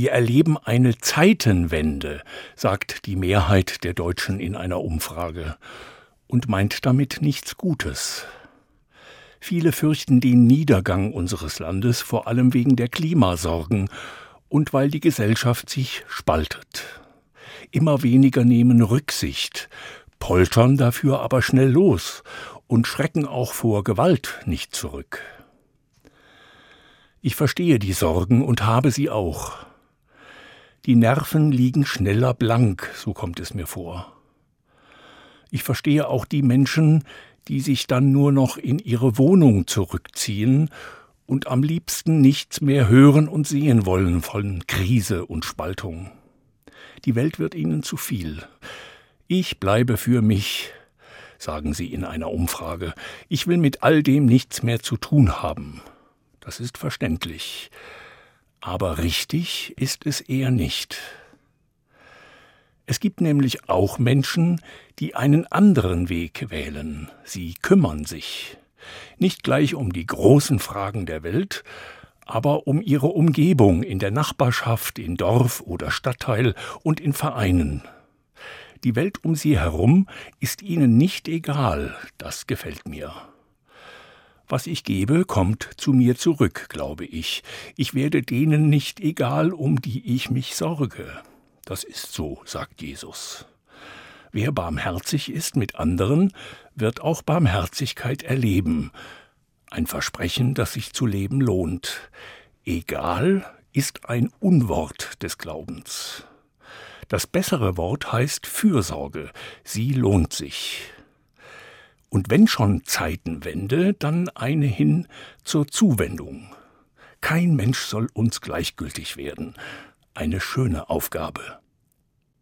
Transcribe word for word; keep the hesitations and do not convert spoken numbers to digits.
Wir erleben eine Zeitenwende, sagt die Mehrheit der Deutschen in einer Umfrage und meint damit nichts Gutes. Viele fürchten den Niedergang unseres Landes, vor allem wegen der Klimasorgen und weil die Gesellschaft sich spaltet. Immer weniger nehmen Rücksicht, poltern dafür aber schnell los und schrecken auch vor Gewalt nicht zurück. Ich verstehe die Sorgen und habe sie auch. Die Nerven liegen schneller blank, so kommt es mir vor. Ich verstehe auch die Menschen, die sich dann nur noch in ihre Wohnung zurückziehen und am liebsten nichts mehr hören und sehen wollen von Krise und Spaltung. Die Welt wird ihnen zu viel. Ich bleibe für mich, sagen sie in einer Umfrage. Ich will mit all dem nichts mehr zu tun haben. Das ist verständlich. Aber richtig ist es eher nicht. Es gibt nämlich auch Menschen, die einen anderen Weg wählen. Sie kümmern sich. Nicht gleich um die großen Fragen der Welt, aber um ihre Umgebung in der Nachbarschaft, in Dorf oder Stadtteil und in Vereinen. Die Welt um sie herum ist ihnen nicht egal, das gefällt mir. Was ich gebe, kommt zu mir zurück, glaube ich. Ich werde denen nicht egal, um die ich mich sorge. Das ist so, sagt Jesus. Wer barmherzig ist mit anderen, wird auch Barmherzigkeit erleben. Ein Versprechen, das sich zu leben lohnt. Egal ist ein Unwort des Glaubens. Das bessere Wort heißt Fürsorge. Sie lohnt sich. Und wenn schon Zeitenwende, dann eine hin zur Zuwendung. Kein Mensch soll uns gleichgültig werden. Eine schöne Aufgabe.